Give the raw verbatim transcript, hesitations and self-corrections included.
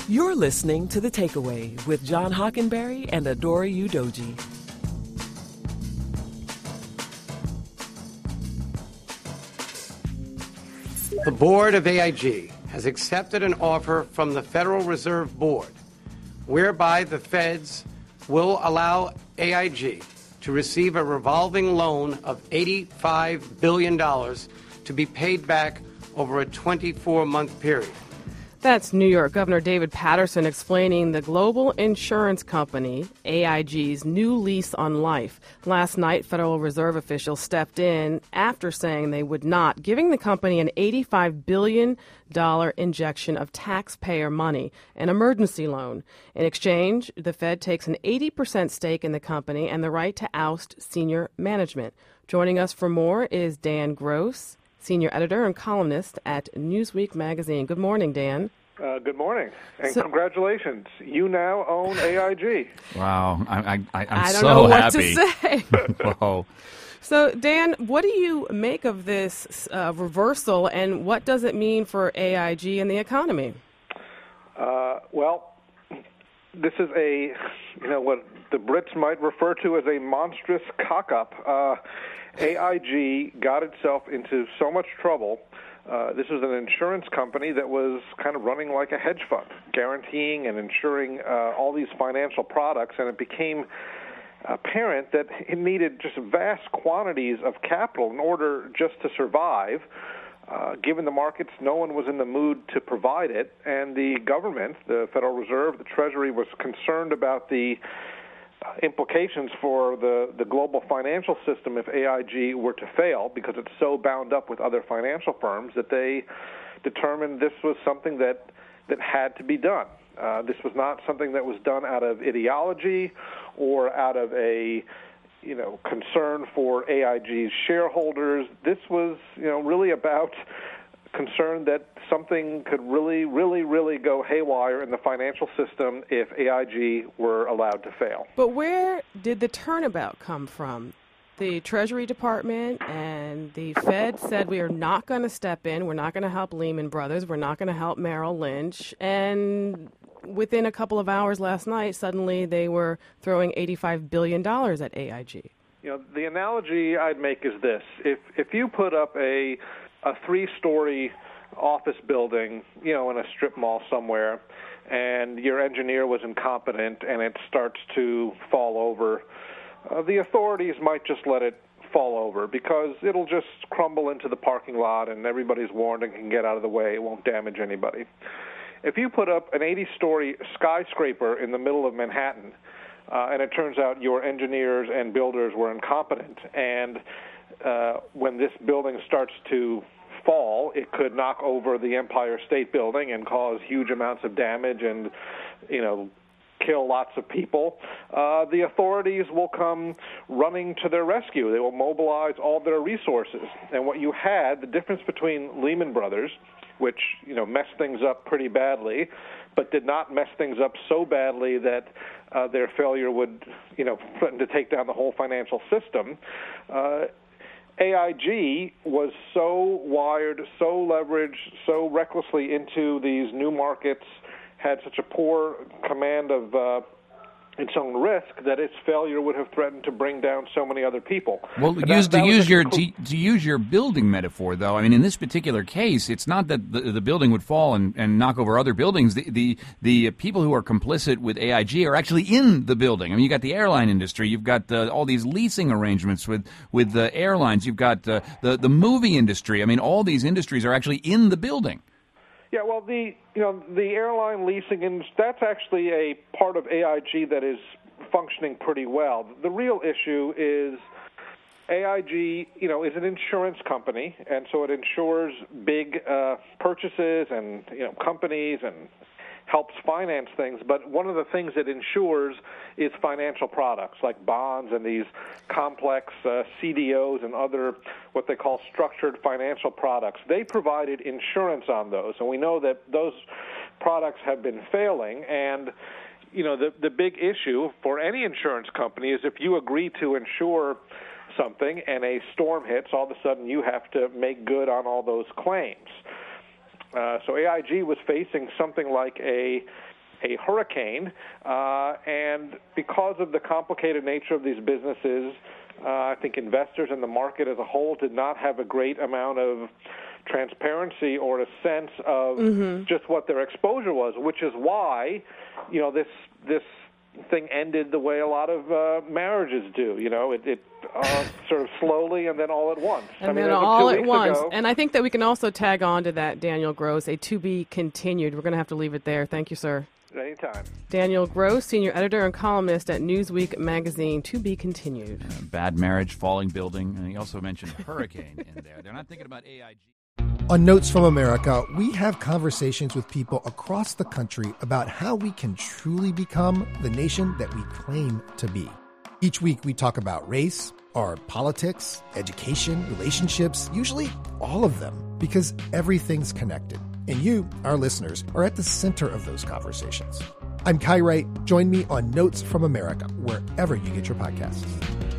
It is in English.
You're listening to The Takeaway with John Hockenberry and Adora Udoji. The board of A I G has accepted an offer from the Federal Reserve Board whereby the feds will allow A I G to receive a revolving loan of eighty-five billion dollars to be paid back over a twenty-four month period. That's New York Governor David Paterson explaining the global insurance company, A I G's new lease on life. Last night, Federal Reserve officials stepped in after saying they would not, giving the company an eighty-five billion dollars injection of taxpayer money, an emergency loan. In exchange, the Fed takes an eighty percent stake in the company and the right to oust senior management. Joining us for more is Dan Gross, senior editor and columnist at Newsweek magazine. Good morning, Dan. Uh, good morning, and so, congratulations. You now own A I G. Wow, I, I, I'm I don't so know what happy. to say. Whoa. So, Dan, what do you make of this uh, reversal, and what does it mean for A I G and the economy? Uh, well, this is a, you know, what the Brits might refer to as a monstrous cock-up. Uh, A I G got itself into so much trouble. Uh, this was an insurance company that was kind of running like a hedge fund, guaranteeing and insuring uh, all these financial products, and it became apparent that it needed just vast quantities of capital in order just to survive. Uh, given the markets, no one was in the mood to provide it, and the government, the Federal Reserve, the Treasury, was concerned about the implications for the, the global financial system if A I G were to fail, because it's so bound up with other financial firms that they determined this was something that, that had to be done. Uh, this was not something that was done out of ideology or out of a you know concern for A I G's shareholders. This was you know really about concern that something could really, really, really go haywire in the financial system if A I G were allowed to fail. But where did the turnabout come from? The Treasury Department and the Fed said we are not going to step in. We're not going to help Lehman Brothers. We're not going to help Merrill Lynch. And within a couple of hours last night, suddenly they were throwing eighty-five billion dollars at A I G. You know, the analogy I'd make is this. If if you put up a a three-story office building, you know, in a strip mall somewhere, and your engineer was incompetent and it starts to fall over, uh, the authorities might just let it fall over because it'll just crumble into the parking lot and everybody's warned and can get out of the way. It won't damage anybody. If you put up an eighty-story skyscraper in the middle of Manhattan, uh, and it turns out your engineers and builders were incompetent, and uh, when this building starts to fall, it could knock over the Empire State Building and cause huge amounts of damage and, you know, kill lots of people. Uh, the authorities will come running to their rescue. They will mobilize all their resources. And what you had, the difference between Lehman Brothers, which, you know, messed things up pretty badly, but did not mess things up so badly that uh, their failure would, you know, threaten to take down the whole financial system. Uh, A I G was so wired, so leveraged, so recklessly into these new markets, had such a poor command of uh, its own risk that its failure would have threatened to bring down so many other people. Well, that, use, that to use your conclu- to, to use your building metaphor, though, I mean, in this particular case, it's not that the, the building would fall and, and knock over other buildings. The, the the people who are complicit with A I G are actually in the building. I mean, you got the airline industry, you've got uh, all these leasing arrangements with with the airlines, you've got uh, the the movie industry. I mean, all these industries are actually in the building. Yeah, well, the you know the airline leasing, and that's actually a part of A I G that is functioning pretty well. The real issue is A I G, you know, is an insurance company, and so it insures big uh, purchases and you know companies and helps finance things. But one of the things it insures is financial products like bonds and these complex uh, C D Os and other what they call structured financial products. They provided insurance on those, and we know that those products have been failing. And you know, the the big issue for any insurance company is if you agree to insure something and a storm hits, all of a sudden you have to make good on all those claims. Uh, so A I G was facing something like a a hurricane, uh, and because of the complicated nature of these businesses, uh, I think investors and the market as a whole did not have a great amount of transparency or a sense of mm-hmm. just what their exposure was, which is why, you know, this this thing ended the way a lot of uh, marriages do. You know, it, it uh, sort of slowly and then all at once. And I mean, then all at once. Ago, and I think that we can also tag on to that, Daniel Gross, a to be continued. We're going to have to leave it there. Thank you, sir. Anytime. Daniel Gross, senior editor and columnist at Newsweek magazine, to be continued. Uh, bad marriage, falling building, and he also mentioned hurricane in there. They're not thinking about A I G. On Notes from America, we have conversations with people across the country about how we can truly become the nation that we claim to be. Each week we talk about race, our politics, education, relationships, usually all of them, because everything's connected. And you, our listeners, are at the center of those conversations. I'm Kai Wright. Join me on Notes from America, wherever you get your podcasts.